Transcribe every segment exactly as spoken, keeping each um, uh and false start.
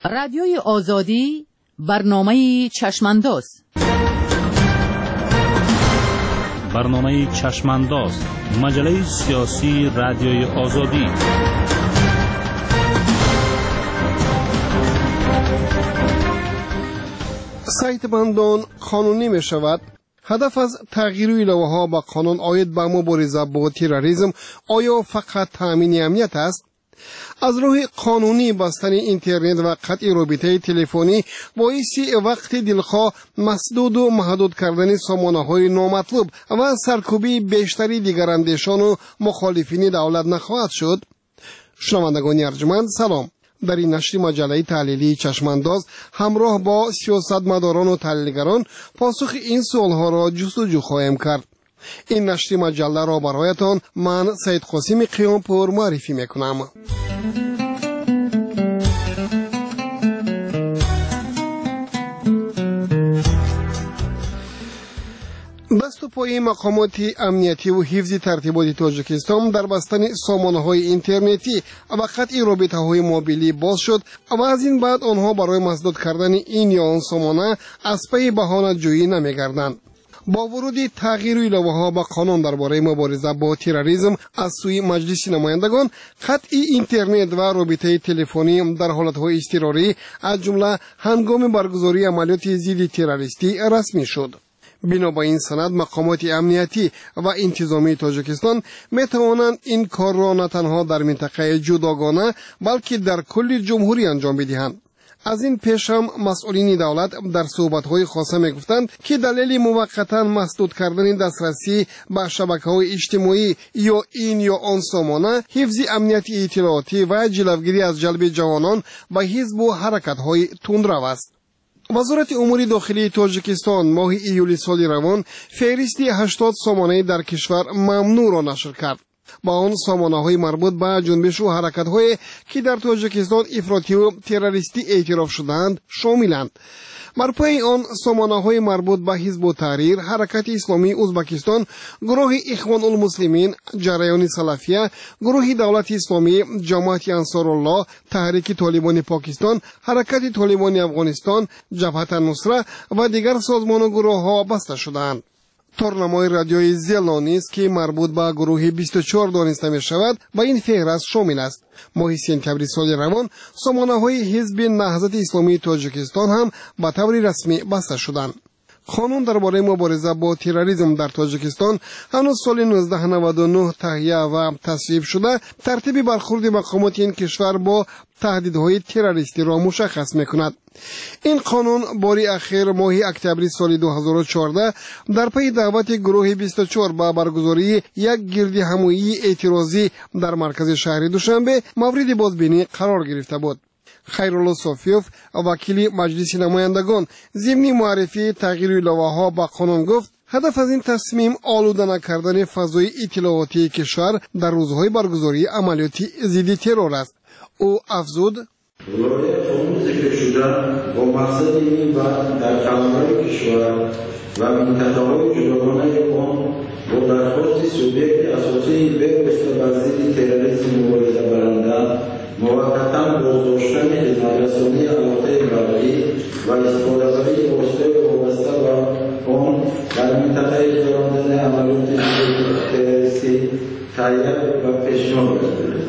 رادیوی آزادی برنامه چشمانداز. برنامه چشمانداز، مجله سیاسی رادیوی آزادی. سایت بندان قانونی می شود. هدف از تغییر ایلوه ها با قانون آید به مبارزه با تروریسم آیا فقط تامین امنیت است؟ از روی قانونی بستن اینترنت و قطع رابطه تلفنی باعث وقت دلخواه مسدود و محدود کردن سامانه‌های نامطلوب و سرکوبی بیشتری دیگر اندیشان و مخالفین دولت نخواهد شد. شنوندگان ارجمند سلام. در این نشر مجله تحلیلی چشمانداز همراه با سیاستمداران و تحلیلگران پاسخ این سوالها را جستجو خواهیم کرد. این نشر مجله را برایتان من سید قاسم قیامپور معرفی میکنم. دست و پای مقامات امنیتی و حفظ ترتیبات تاجیکستان در بستن سامانه‌های اینترنتی و قطع رابطه‌های موبیلی باز شد و از این بعد آنها برای مسدود کردن این یا آن سامانه از پی بهانه جویی نمی‌گردند. با ورود تغییر ایلوه‌ها با قانون درباره مبارزه با تروریسم از سوی مجلس نمایندگان، قطع اینترنت و رابطه تلفنی در حالت‌های اضطراری از جمله هنگام برگزاری عملیات ضد تروریستی رسمی شد. بنا با این سند مقامات امنیتی و انتظامی تاجیکستان می توانند این کار را نه تنها در منطقه جداگانه بلکه در کل جمهوری انجام بدهند. از این پیش هم مسئولین دولت در صحبت‌های خاصه می‌گفتند که دلیل موقتا مسدود کردن دسترسی به شبکه‌های اجتماعی یا این یا آن سامانه حفظ امنیت اطلاعاتی و جلوگیری از جلب جوانان به حزب و حرکت‌های تندرو است. وزارت امور داخلی تاجیکستان ماه ایول سال روان فهرستی هشتاد سامانه در کشور ممنوع را نشر کرد. با آن سامانه‌های مربوط به جنبش و حرکت‌های که در تاجیکستان افراطی و تروریستی اعتراف شدند شاملند. بر پای آن سامانه‌های مربوط به حزب التحریر، حرکت اسلامی ازبکستان، گروه اخوان المسلمین، جریان سلفیه، گروه دولت اسلامی، جماعت انصارالله، تحریک طالبان پاکستان، حرکت طالبان افغانستان، جبهت النصره و دیگر سازمان و گروه‌ها بسته شدند. تورنمای رادیوی زیلانی است که مربوط به گروه بیست و چهار دانسته می شود و این فهرست شامل است. ماه سپتامبر سال روان سامانه‌های حزب نهضت اسلامی تاجیکستان هم به طور رسمی بسته شدند. قانون درباره مبارزه با تروریسم در تاجیکستان هنوز سال نوزده نود و نه تهیه و تصویب شده ترتیب برخورد مقامات این کشور با تهدیدهای تروریستی را مشخص می‌کند. این قانون باری اخیر ماه اکتبر سال دو هزار و چهارده در پی دعوت گروه بیست و چهار به برگزاری یک گرد همایی اعتراضی در مرکز شهر دوشنبه مورد بازبینی قرار گرفته بود. خیرالله صافیوف وکیل مجلس نمایندگان ضمن معرفی تغییر ایلوه‌ها با قانون گفت هدف از این تصمیم آلوده نکردن فضای اطلاعاتی کشور در روزهای برگزاری عملیات ضد ترور است. او افزود ولایت قانون ذکر شده با مقصد این و در کلمه کشور و منطقه‌های جداگانه آن با درخواست سوبیکت اساسی به استبازی تروریسم مبارزه برنده موقتا بازداشتن خدمترسانی علاقه برایی و استفاده‌بری واسطه وابسته و آن در منطقه انجام دادن عملیات تروریستی تهیه و پیشنهاد کرده.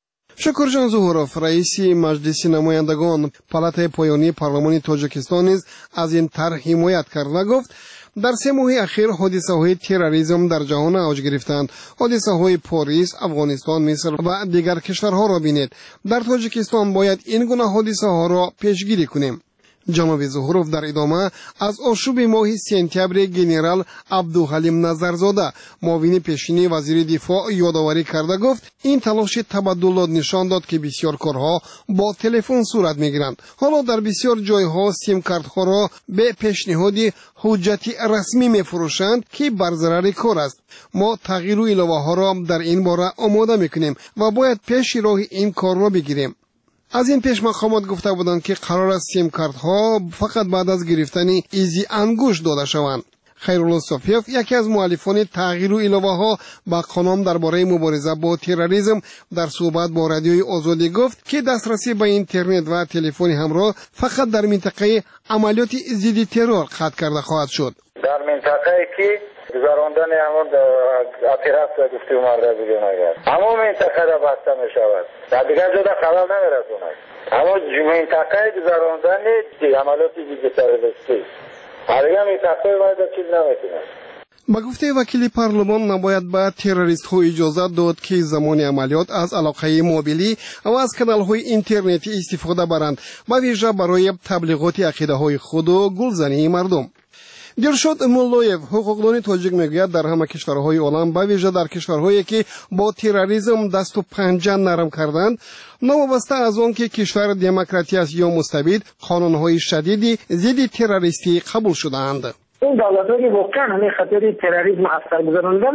شکرجان ظهوروف رئیس مجلس نمایندگان پالاتای پایانی پارلمان تاجیکستان نیز از این طرح حمایت کرد و گفت در سه ماه اخیر حادثه‌های تروریسم در جهان اوج گرفتند. حادثه‌های پاریس، افغانستان، مصر و دیگر کشورها را بینید. در تاجیکستان باید این گونه حادثه‌ها را پیشگیری کنیم. جناب ظهوروف در ادامه از آشوب ماه سپتامبر گنرال عبدالحلیم نظرزاده معاون پیشین وزیر دفاع یادآوری کرده گفت این تلاش تبدلات نشان داد که بسیار کارها با تلفن صورت میگیرند. حالا در بسیار جایها سیم کارت‌ها را به پیشنهاد حجتی رسمی میفروشند که بر ضرر کار است. ما تغییر ایلوه‌ها را در این باره آماده میکنیم و باید پیش راه این کار را بگیریم. از این پیش مقامات گفته بودند که قرار است سیم کارت ها فقط بعد از گرفتن ایزی انگشت داده شوند. خیرالله صافیف یکی از مؤلفان تغییر و الهه‌ها با قانون درباره مبارزه با تروریسم در صحبت با رادیوی آزادی گفت که دسترسی به اینترنت و تلفن همراه فقط در منطقه عملیات ضد ترور قطع کرده خواهد شد. در منطقه‌ای که گذراندن همون اپراسیون گفته مرده دیگه نگرد همون منطقه را بسته می شود در دیگر جدا خبر نمیرسوند اما منطقه گذراندن عملیات ضد تروریستی هر دیگه منطقه باید چیز نمیتونه. با گفته وکیل پارلمان نباید به تروریست ها اجازه داد که زمان عملیات از علاقه موبیلی و از کانال های اینترنتی استفاده برند و ویژه برای تبلیغات عقیده های خود و گلزنی مردم. دلشاد مولویف حقوقدان تاجیک میگوید در همه کشورهای عالم به ویژه در کشورهایی که با تروریسم دست و پنجه نرم کردند نوابسته از آن که کشور دموکراتی است یا مستبد قانونهای شدیدی ضد تروریستی قبول شدهاند. اون دولت‌هایی واقعا همین خطر تروریسم اثر گذراندن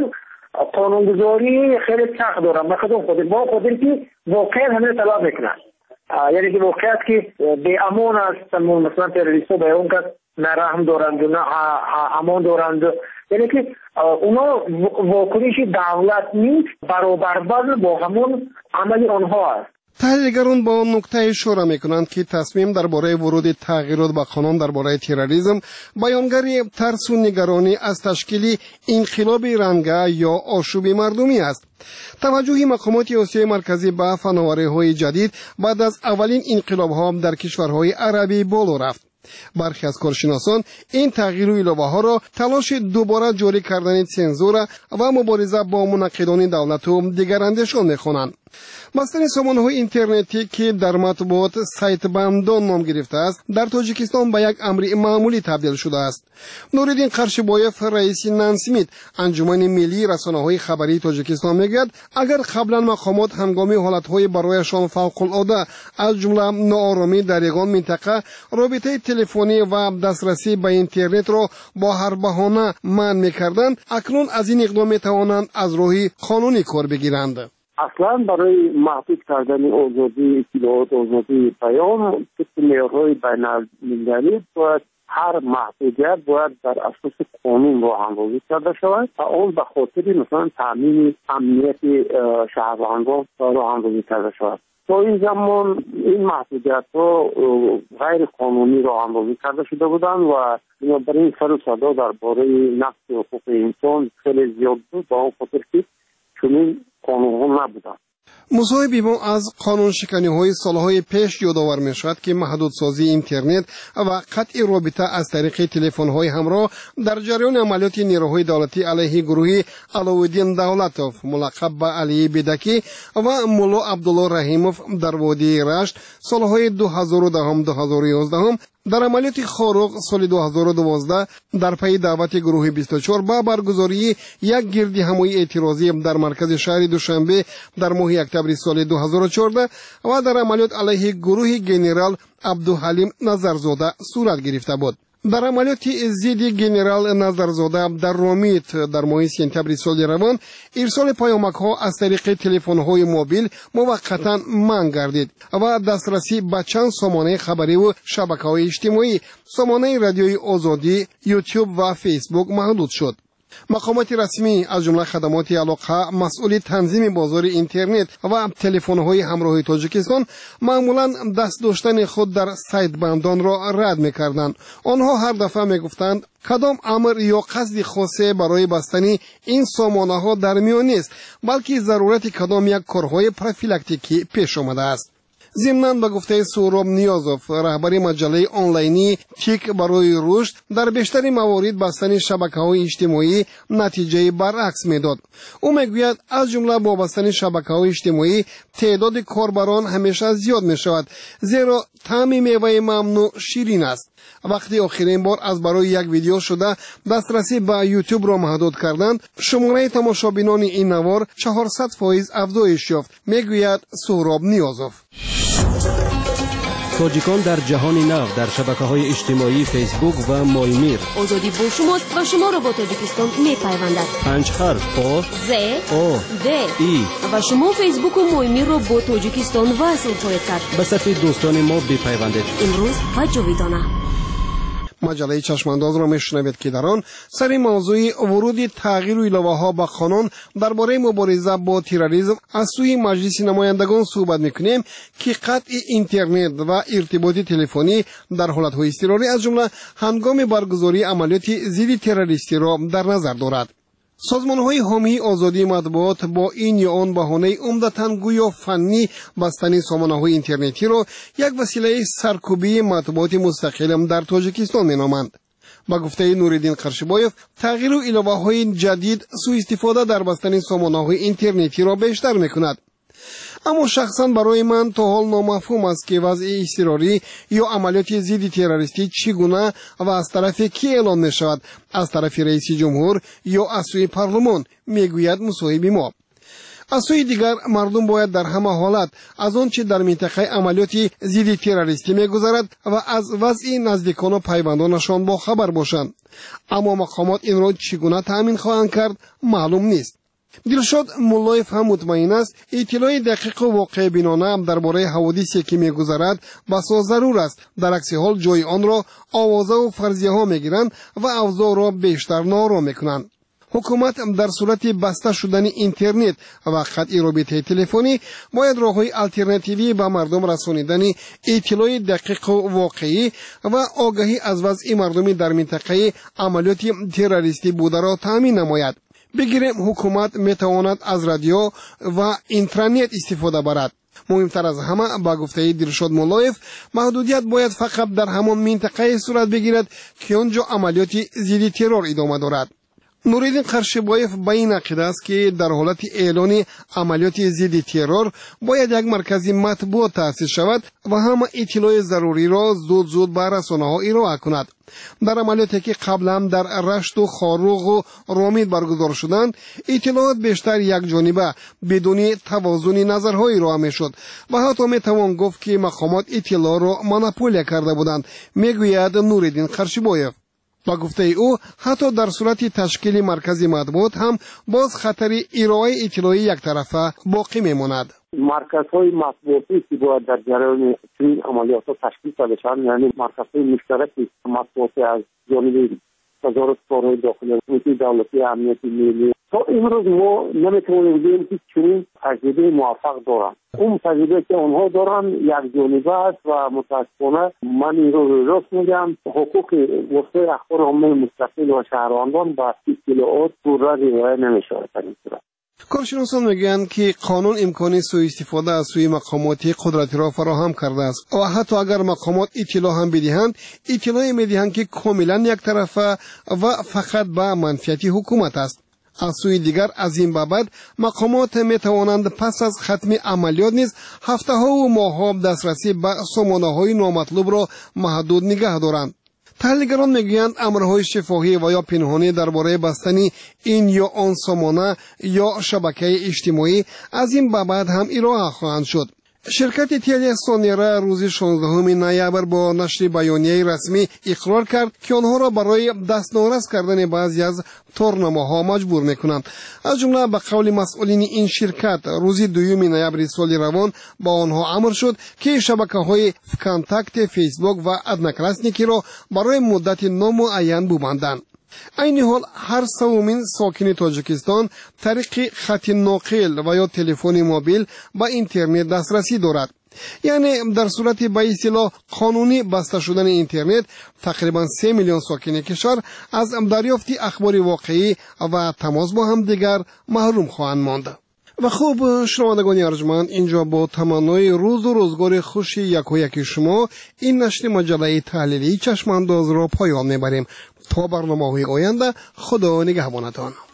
قانونگذاری خیلی سخت دارن بخاطر خود با خاطر که واقعا همین طلب میکنن یعنی که واقعیت که به امان است مثلا تروریست‌ها به اون کس نه رحم دارند و نه امان دارند یعنی که اونا واکنش دولت نیست برابر با همون عمل آنها است. تحلیلگران با نکته اشاره میکنند که تصمیم درباره ورود تغییرات به قانون درباره تروریسم بیانگر ترس و نگرانی از تشکیل انقلاب رنگه یا آشوب مردمی است. توجه مقامات آسیای مرکزی به فناوری‌های جدید بعد از اولین انقلاب‌ها در کشورهای عربی بالا رفت. برخی از کارشناسان این تغییر و الهه‌ها را تلاش دوباره جاری کردن سانسور و مبارزه با منقدان دولت و دیگر اندیشان می‌خوانند. بستن سامانه‌های اینترنتی که در مطبوعات سایت بندان نام گرفته است در تاجیکستان به یک امر معمولی تبدیل شده است. نوردین قرشبایف رئیس نانسمیت انجمن ملی رسانه‌های خبری تاجیکستان میگوید اگر قبلا مقامات هنگامی حالت‌های برایشان فوق‌العاده از جمله ناآرامی در یگان منطقه رابطه تلفنی و دسترسی به اینترنت را با هر بهانه منع می‌کردند اکنون از این اقدام می‌توانند از راه قانونی کار بگیرند. اصلا برای محدود کردن آزادی اطلاعات آزادی بیان طبق معیارهای بین‌المللی باید هر محدودیت باید در اساس قانون راه اندازی کرده شود و آن به خاطر مثلا تامین امنیت شهروندان راه اندازی کرده شود. تا این زمان این محدودیت ها غیر قانونی راه اندازی کرده شده بودند و بنابراین سر و صدا درباره نقض حقوق انسان خیلی زیاد بود با اون خاطر که چنین قانون‌ها نبودند. مصاحبی ما از قانون شکنی های سالهای پیش یادآور می شود که محدودسازی اینترنت و قطع رابطه از طریق تلفن های همراه در جریان عملیات نیروهای دولتی علیه گروه علاءالدین دولتوف ملقب به علی بدکی و مولا عبدالله رحیموف در وادی رشت سالهای دو هزار و ده دو هزار و یازده در عملیات خاروق سال دو هزار و دوازده در پی دعوت گروه بیست و چهار با برگزاری یک گردی همایی اعتراضی در مرکز شهر دوشنبه در ماه اکتبر سال دو هزار و چهارده و در عملیات علیه گروه گنرال عبدالحلیم نظرزاده صورت گرفته بود. در عملیات ضد گنرال نظرزاده در رامیت در ماه سپتامبر سال روان ارسال پیامک ها از طریق تلفن های موبیل موقتا منع گردید و دسترسی به چند سامانه خبری و شبکه های اجتماعی سامانه رادیوی آزادی، یوتیوب و فیسبوک محدود شد. مقامات رسمی از جمله خدمات علاقه مسئول تنظیم بازار اینترنت و تلفن‌های همراه تاجیکستان معمولا دست داشتن خود در سایت بندان را رد می‌کردند. آنها هر دفعه می‌گفتند کدام امر یا قصد خاصی برای بستن این سامانه‌ها در میان نیست بلکه ضرورت کدام یک کارهای پروفیلاکتیکی پیش آمده است. ضمناً به گفته سهراب نیازوف رهبر مجله آنلاینی تیک برای رشد در بیشتر موارد بستن شبکه‌های اجتماعی نتیجه برعکس میداد. او میگوید از جمله با بستن شبکه‌های اجتماعی تعداد کاربران همیشه زیاد میشود زیرا طعم میوه ممنوع شیرین است. وقتی آخرین بار از برای یک ویدیو شده دسترسی به یوتیوب را محدود کردند شماره تماشابینان این نوار چهارصد فیصد افزایش یافت میگوید سهراب نیازوف. تاجیکان در جهان نو در شبکه‌های اجتماعی فیسبوک و مایمیر آزادی با شماست و شما را با تاجیکستان می‌پیوندد. پنج حرف آ ز آ د ای و شما فیسبوک و مایمیر را با تاجیکستان وصل خواهید کرد. به صفحه دوستان ما بپیوندید. امروز و جاویدانه. مجله چشمانداز را میشنوید که در آن سر موضوع ورود تغییر و ایله‌ها به قانون درباره مبارزه با تروریسم از سوی مجلس نمایندگان صحبت میکنیم که قطع اینترنت و ارتباط تلفنی در حالت‌های اضطراری از جمله هنگام برگزاری عملیات ضد تروریستی را در نظر دارد. سازمان‌های حامی آزادی مطبوعات با این یا آن بهانه عمدتاً گویا فنی بستن سامانه‌های اینترنتی را یک وسیله سرکوبی مطبوعات مستقل در تاجیکستان می‌نامند. با گفته نوریدین قرشبایف، تغییر و ایله‌های جدید سوء استفاده در بستن سامانه‌های اینترنتی را بیشتر می‌کند. اما شخصا برای من تا حال نامفهوم است که وضع اضطراری یا عملیات ضد تروریستی چگونه و از طرف کی اعلان می شود، از طرف رئیس جمهور یا از سوی پارلمان، میگوید مصاحب ما. از سوی دیگر مردم باید در همه حالت از آنچه در منطقه عملیات ضد تروریستی میگذرد و از وضع نزدیکان و پیوندانشان با خبر باشند. اما مقامات این را چگونه تأمین خواهند کرد معلوم نیست. دلشاد مولایف هم مطمئن است اطلاع دقیق و واقع بینانه درباره حوادثی که میگذرد بسا ضرور است، در عکس حال جای آن را آوازه و فرضیه ها میگیرند و اوضاع را بیشتر نارام میکنند. حکومت در صورت بسته شدن اینترنت و قطع رابطه تلفنی باید راه‌های الटरनेटिव्ی به مردم رسانیدن اطلاع دقیق و واقعی و آگاهی از وضع مردمی در منطقه عملیات تروریستی بوده را تامین نماید. بگیریم حکومت میتواند از رادیو و اینترنت استفاده برد. مهمتر از همه با گفته دلشاد مولایف، محدودیت باید فقط در همان منطقه صورت بگیرد که آنجا عملیات ضد ترور ادامه دارد. نوریدین قرشبایف به این عقیده است که در حالت اعلان عملیات ضد ترور باید یک مرکز مطبوعات تأسیس شود و همه اطلاع ضروری را زود زود به رسانه‌ها ارائه کند. در عملیاتی که قبلا در رشت و خاروغ و رامید برگزار شدند، اطلاعات بیشتر یک جانبه بدون توازن نظرهای ارائه میشد و حتی میتوان گفت که مقامات اطلاع را مونوپول کرده بودند، میگوید نوریدین قرشبایف. با گفته او حتی در صورت تشکیل مرکز مطبوعات هم باز خطر ارائه اطلاعی یک طرفه باقی میماند. مرکزهای مطبوعاتی که باید در جریان این عملیات تشکیل شده شوند، یعنی مرکزهای مشترک مطبوعاتی از جانب وزارت کارهای داخلی، کمیته دولتی امنیت ملی، تا امروز ما نمیتونیم بگیم که چنین تجربه موفق دارند. اون تجربه که آنها دارند یک جانبه است و متاسفانه من این رو راست میگم، حقوق وسایل اخبار عامه مستقل و شهروندان با اطلاعات پورا رعایت نمیشود در این صورت. کارشناسان میگویند که قانون امکان سوء استفاده از سوی مقامات قدرتی را فراهم کرده است و حتی اگر مقامات اطلاع هم بدهند، اطلاع میدهند که کاملا یک طرفه و فقط به منفعت حکومت است. از سوی دیگر از این بابت مقامات میتوانند پس از ختم عملیات نیز هفته ها و ماه ها دسترسی به سامانه های نامطلوب را محدود نگه دارند. تحلیلگران میگویند امرهای شفاهی و یا پنهانی درباره بستن این یا آن سامانه یا شبکه اجتماعی از این بابت هم ارائه خواهند شد. شرکت تیلی سونیرا روز شانزدهم نوامبر با نشر بیانیه رسمی اقرار کرد که آنها را برای دستنارس کردن بعضی از تورنماها مجبور میکنند. از جمله به قول مسئولین این شرکت روز دوم نوامبر سال روان با آنها امر شد که شبکه‌های کانتاکت، فیسبوک و ادناکلاسنیکی را برای مدت نامعین ببندند. این حال هر سومین ساکن تاجیکستان طریق خط ناقل و یا تلفن موبیل با اینترنت دسترسی دارد. یعنی در صورت به اصطلاح قانونی بسته شدن اینترنت، تقریبا سه میلیون ساکن کشور از دریافت اخبار واقعی و تماس با هم دیگر محروم خواهند ماند. و خوب شنوندگان ارجمند، اینجا با تمنای روز و روزگار خوش یک و یک شما این نشر مجله تحلیلی چشمانداز را پایان میبریم. تا برنامه‌های آینده، خدا نگهبانتان.